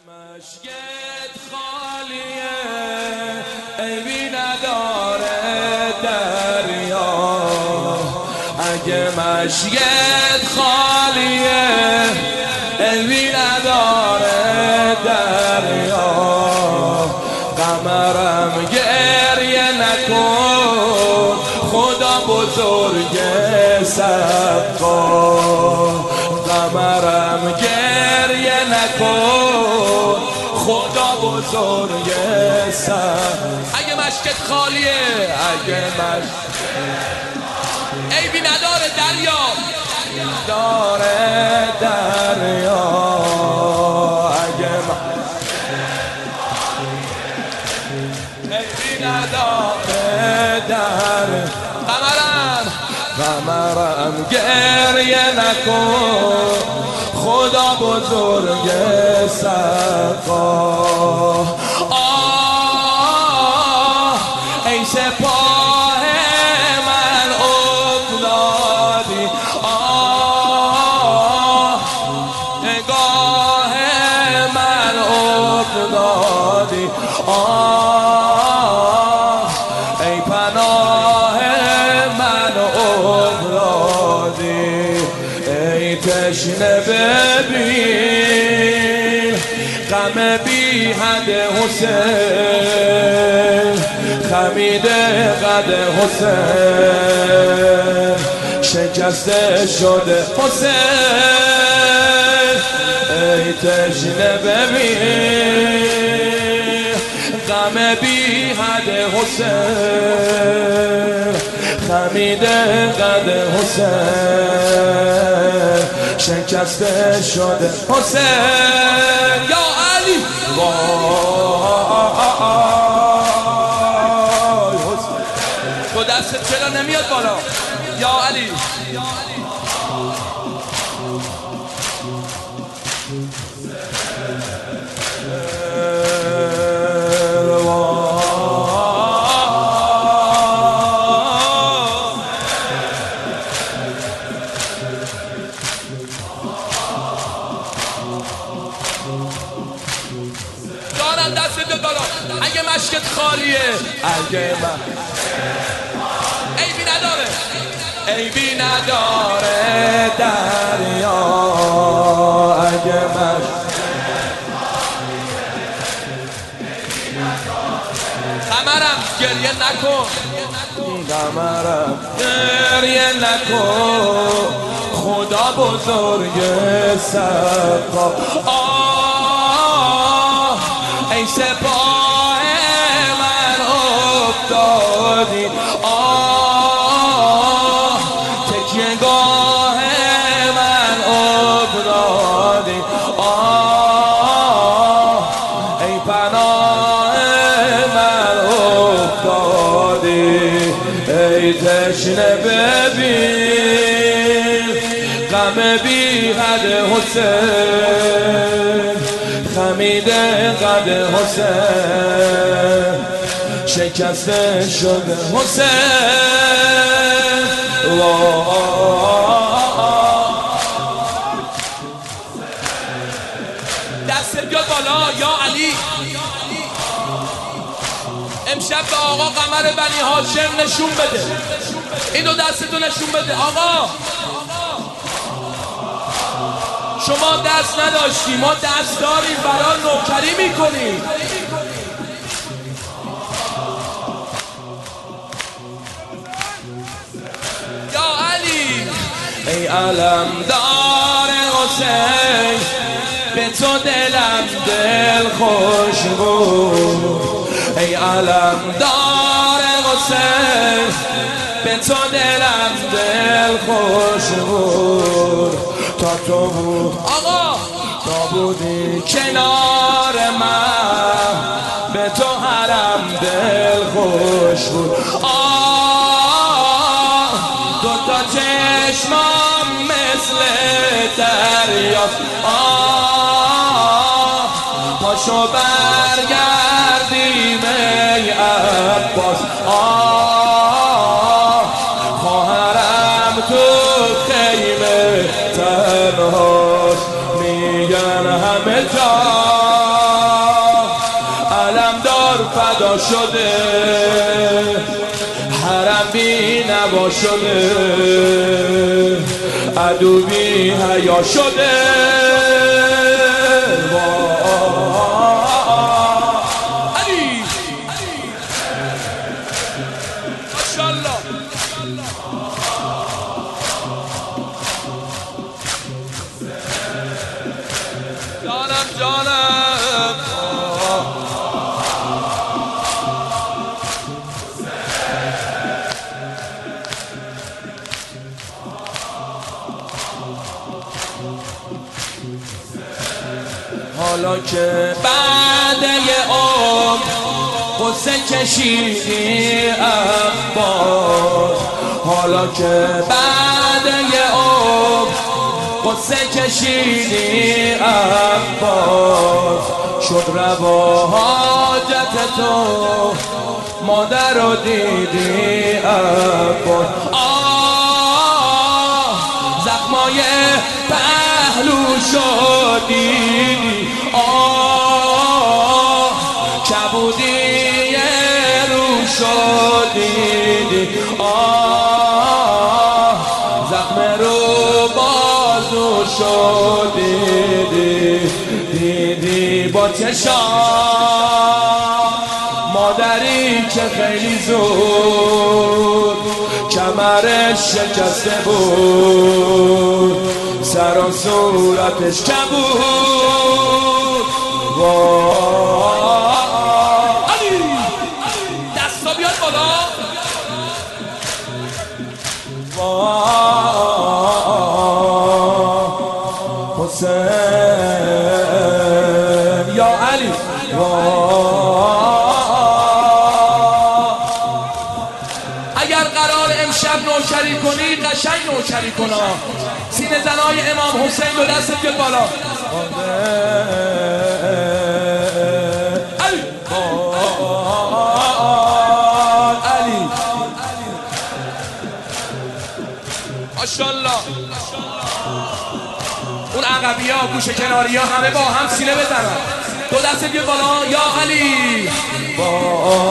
مشکت خالیه عیبی نداره دریا، اگه مشکت خالیه عیبی نداره دریا، قمرم گریه نکن خدا بزرگه سقا، قمرم گریه نکن خدا بزرگه سقا. اگه مشکت خالیه، اگه عیبی نداره دریا، داره دریا، اگه عیبی نداره در قمرم گریه نکن خدا بزرگ سقا. ای سپاه من افتادی، نگاه من افتادی، ای پناه من افتادی، ای تشنه ببین غم بی حد حسین، خمیده قد حسین، شکسته شده حسین، ای تشنه ببین غم بی حد حسین، خمیده قد حسین، شکسته شده حسین. یا علی وای حسین، تو دستت چرا نمیاد بالا؟ یا علی دارم دستت بالا. اگه مشکت خالیه، اگه عیبی نداره، عیبی نداره دریا، اگه قمرم گریه نکن، قمرم گریه نکن خدا بزرگ سقا. ای سپاه من افتادی، تکیه گاه من افتادی، ای پناه من افتادی، ای تشنه ببین غم بی حد حسین، خمیده قد حسین، شکسته شده حسین. دستت بیاد بالا یا علی. امشب به آقا قمر بنی هاشم نشون بده، اینو دستتو نشون بده. آقا شما دست نداشتی، ما دست داریم، برای نوکری میکنیم. یا علی ای علمدار حسین، به تو دلم دل خوش بود، ای علمدار حسین، به تو دلم دل خوش بود، تا تو بود آقا، تا بودی کنار من، به تو حرم دل خوش بود. دوتا چشمام مثل دریا، پاشو برگردیم ای عباس، خواهرم تو خیمه تنهاست، میگن همه جا جانا شده، حرم بی نوا شده، عدو بی حیا شده. علی ماشاءالله. جانم جانم حالا که بعد یه عمر قصه کشیدی عباس، حالا که بعد یه عمر قصه کشیدی عباس، شد روا حاجت تو مادر رو دیدی عباس. زخمای پهلو شدی، کبودی رو شدی، زخم رو بازو شدی، دیدی با چشام مادری که خیلی زود کمرش شکسته بود، سر و صورتش کبود. علی دستا بیاد بالا. حسین یا علی اگر قرار امشب نوکری کنی قشنگ نوکری کنا. سینه زنای امام حسین دو دست بیاد بالا. علی علی ماشاءالله. اون عقبی ها گوش کناری ها همه با هم سینه بزنن. دو دست بیاد بالا. یا علی